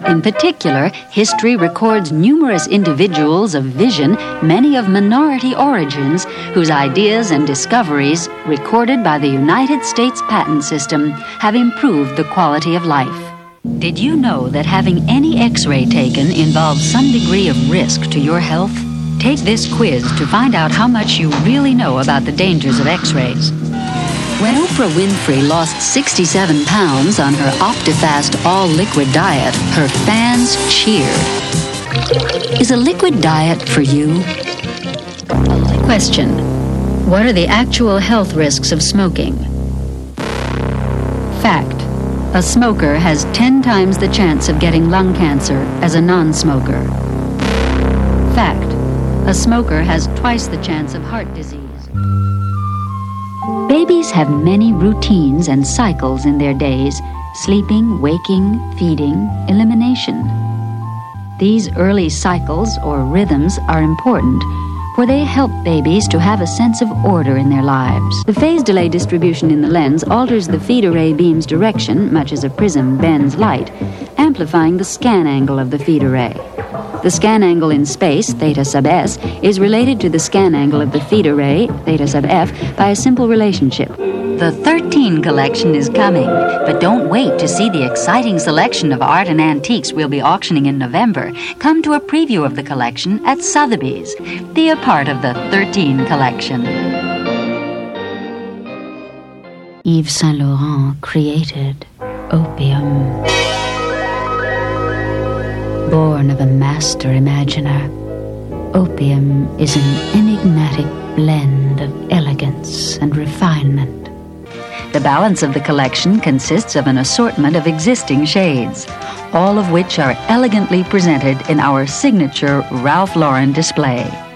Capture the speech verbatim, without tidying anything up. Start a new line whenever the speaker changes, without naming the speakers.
In particular, history records numerous individuals of vision, many of minority origins, whose ideas and discoveries, recorded by the United States Patent System, have improved the quality of life. Did you know that having any X-ray taken involves some degree of risk to your health? Take this quiz to find out how much you really know about the dangers of X-rays. When Oprah Winfrey lost sixty-seven pounds on her OptiFast all-liquid diet, her fans cheered. Is a liquid diet for you? Question: what are the actual health risks of smoking? Fact: a smoker has ten times the chance of getting lung cancer as a non-smoker. Fact: a smoker has twice the chance of heart disease. Babies have many routines and cycles in their days: sleeping, waking, feeding, elimination. These early cycles or rhythms are important, for they help babies to have a sense of order in their lives. The phase delay distribution in the lens alters the feed array beam's direction, much as a prism bends light, amplifying the scan angle of the feed array. The scan angle in space, theta sub s, is related to the scan angle of the feed array, theta sub f, by a simple relationship. The thirteen collection is coming, but don't wait to see the exciting selection of art and antiques we'll be auctioning in November. Come to a preview of the collection at Sotheby's. Be a part of the thirteen collection. Yves Saint Laurent created opium. Born of a master imaginer, opium is an enigmatic blend of elegance and refinement. The balance of the collection consists of an assortment of existing shades, all of which are elegantly presented in our signature Ralph Lauren display.